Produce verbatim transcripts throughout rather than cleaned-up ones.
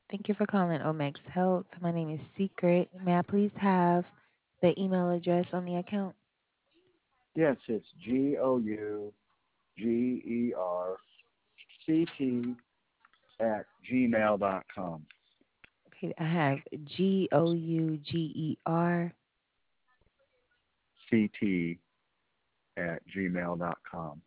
Thank you for calling Omex Health. My name is Secret. May I please have the email address on the account? Yes, it's G O U G E R C T at gmail dot com. Okay, I have G O U G E R C T at gmail dot com.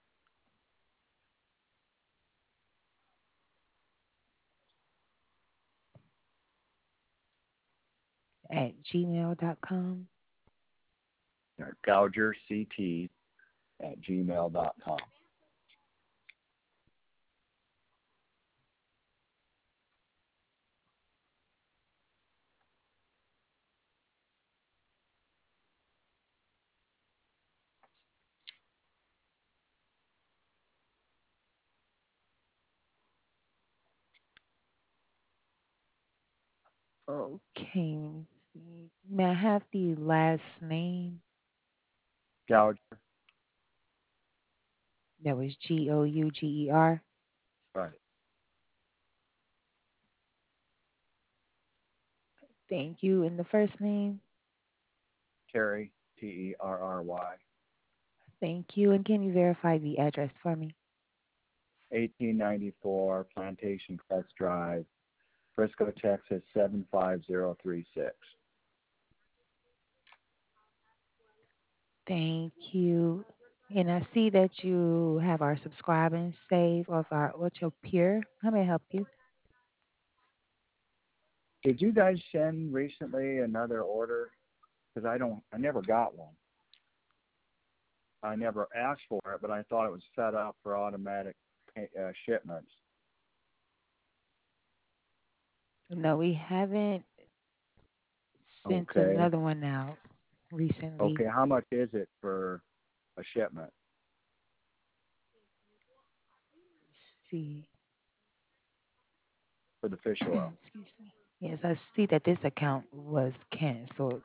at gmail dot com. Gouger C T at gmail dot com. Okay, let me see. May I have the last name? Gouger, That was G O U G E R. right. Thank you. And the first name? Terry, T E R R Y. Thank you. And can you verify the address for me? eighteen ninety-four Plantation Crest Drive, Frisco, Texas seven five zero three six. Thank you. And I see that you have our subscribe and save of our Ocho Pure. How may I help you? Did you guys send recently another order? Because I don't, I never got one. I never asked for it, but I thought it was set up for automatic pay, uh, shipments. No, we haven't sent Okay. another one out recently. Okay. How much is it for a shipment See. for the fish oil? Excuse me. Yes, I see that this account was canceled.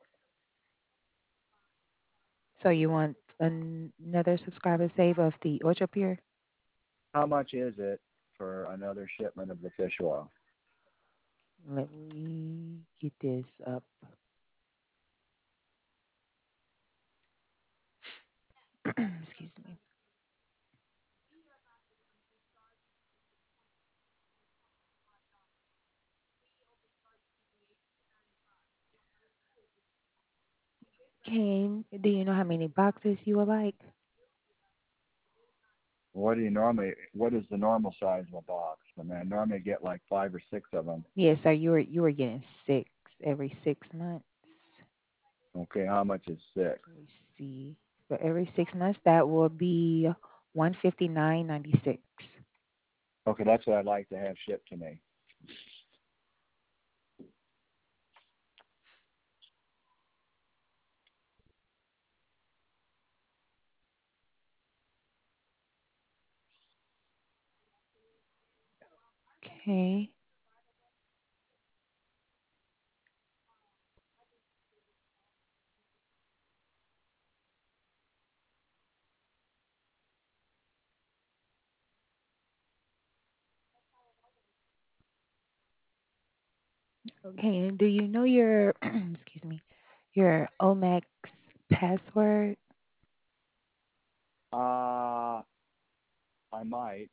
So you want an- another subscriber save of the Ocho Pure? How much is it for another shipment of the fish oil? Let me get this up. Excuse me. Kane, do you know how many boxes you would like? What do you normally? What is the normal size of a box? I mean, I normally get like five or six of them. Yes, so you were you were getting six every six months. Okay, how much is six? Let me see. For every six months, that will be one fifty nine ninety six. Okay, that's what I'd like to have shipped to me. Okay. Okay. And do you know your excuse me your Omex password? Uh, I might.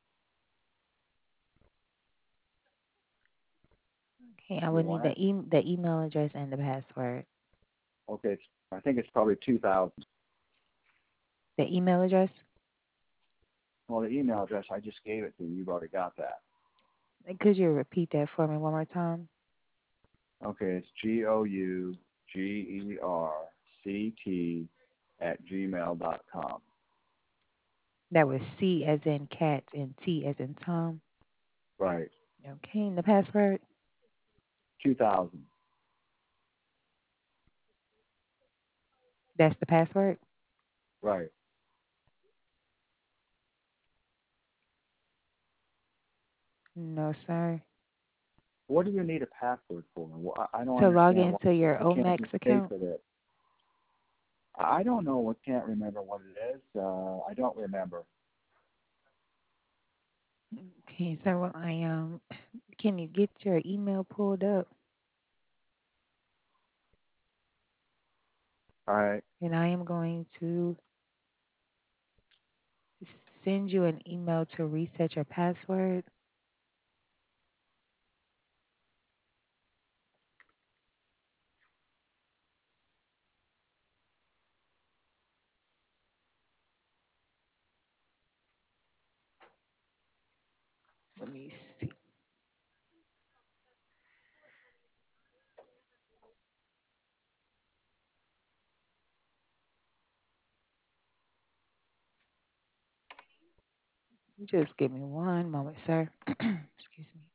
Okay, I You would need want the it? e- the email address and the password. Okay, it's, I think it's probably two thousand. The email address. Well, the email address I just gave it to you. You've already got that. Could you repeat that for me one more time? Okay, it's G O U G E R C T at gmail dot com. That was C as in cat and T as in Tom. Right, Okay, and the password. two thousand. That's the password. Right. No, sir. What do you need a password for? Well, I I don't To log understand why into your I can't Omex just pay account. for this. I I don't know. I can't remember what it is. Uh, I don't remember. Okay, so I um Can you get your email pulled up? All right. And I am going to send you an email to reset your password. Let me see. Just give me one moment, sir. Excuse me.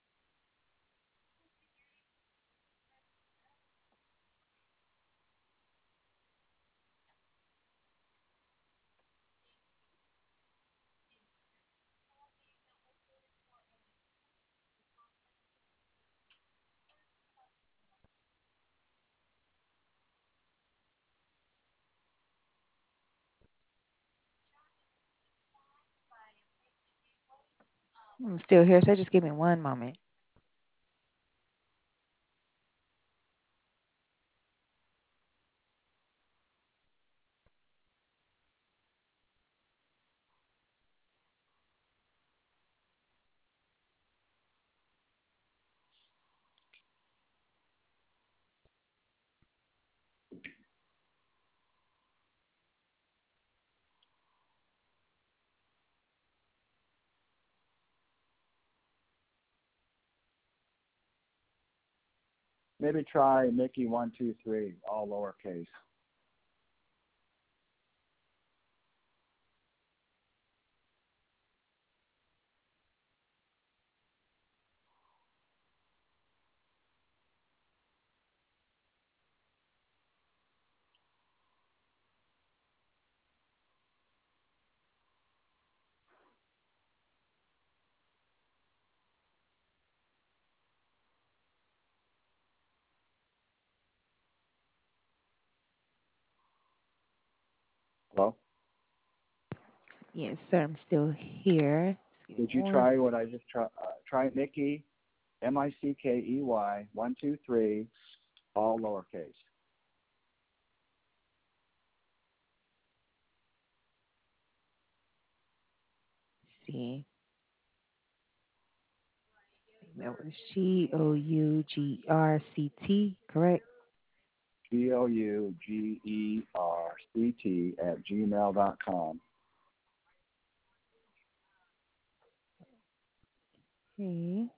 I'm still here, so just give me one moment. Maybe try Mickey one two three, all lowercase. Hello? Yes, sir, I'm still here. Just give me Did you one. try what I just tried? Uh, try Mickey, M I C K E Y, one two three, all lowercase. See. That was G O U G R C T, correct? G O U G E R C T at gmail dot com. Okay.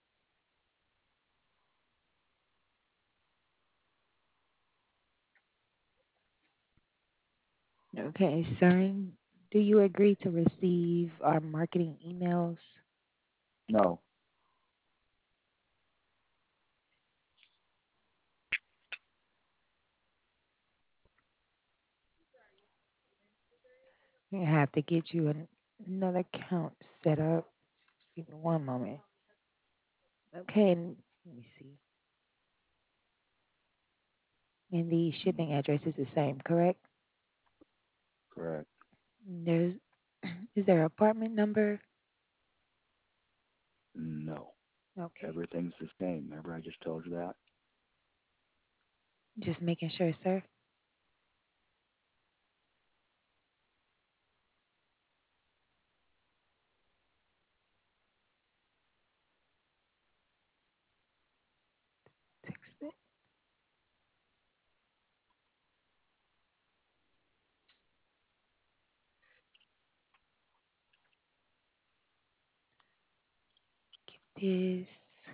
Okay, sir. Do you agree to receive our marketing emails? No. I have to get you an, another account set up. Just give me one moment. Okay, and let me see. And the shipping address is the same, correct? Correct. There's is there an apartment number? No. Okay. Everything's the same. Remember I just told you that? Just making sure, sir. Text it. Get this.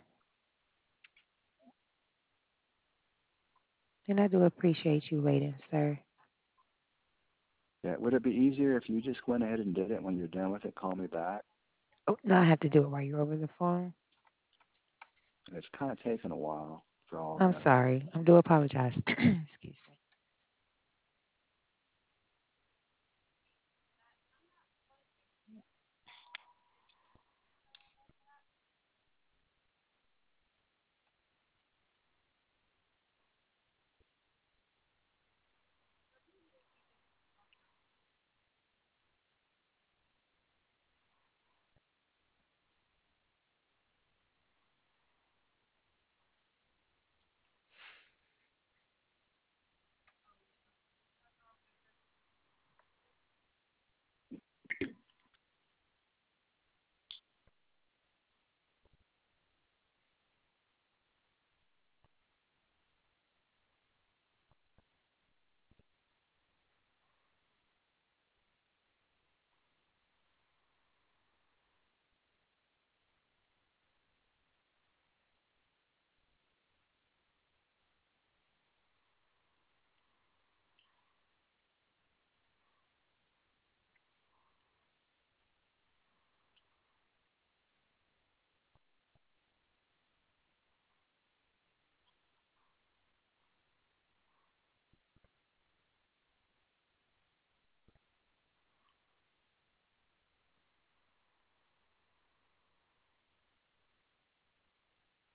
And I do appreciate you waiting, sir. Yeah. Would it be easier if you just went ahead and did it when you're done with it? Call me back. Oh, now I have to do it while you're over the phone. It's kind of taken a while for all I'm this. sorry. I do apologize. Excuse me.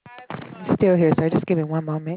Still here, sir. Just give me one moment.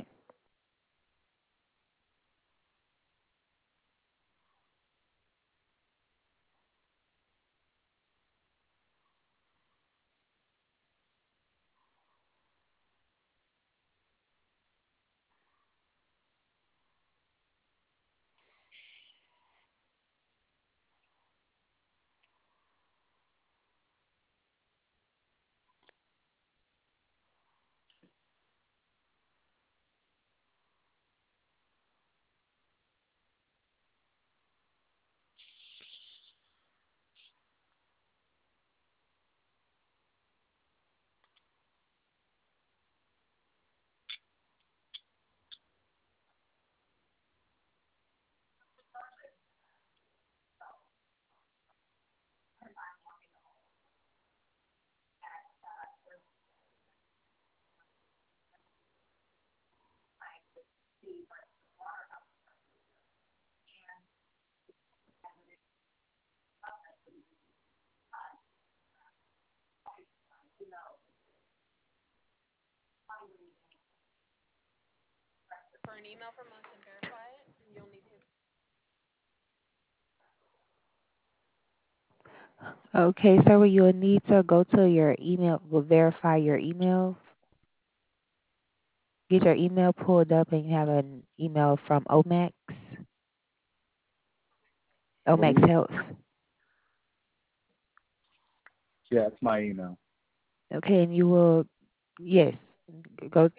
Okay, sir. Well, you'll need to go to your email. Will verify your email. Get your email pulled up, and you have an email from Omax. What do Omax you? Health. Yeah, it's my email. Okay, and you will. Yes. Go.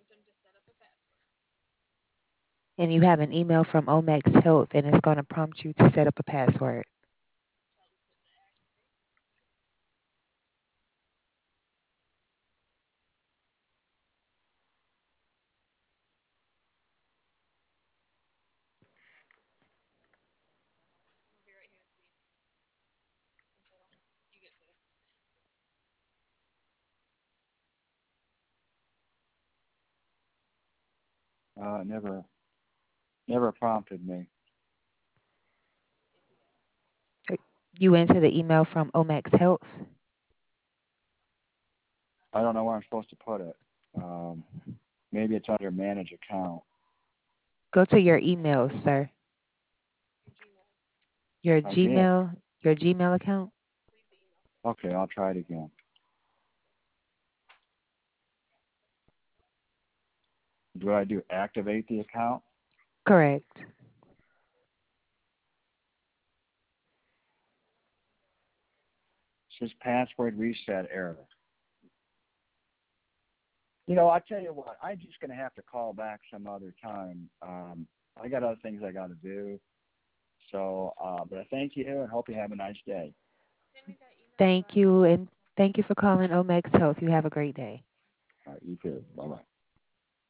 And you have an email from Omax Health, and it's going to prompt you to set up a password. Uh, it never, never prompted me. You enter the email from Omax Health. I don't know where I'm supposed to put it. Um, maybe it's under manage account. Go to your email, sir. Your I did. Gmail, your Gmail account. Okay, I'll try it again. Do I do activate the account? Correct. It says password reset error. You know, I tell you what, I'm just gonna have to call back some other time. Um, I got other things I got to do. So, uh, but I thank you and hope you have a nice day. Thank you, and thank you for calling Omax Health. You have a great day. All right, you too. Bye bye.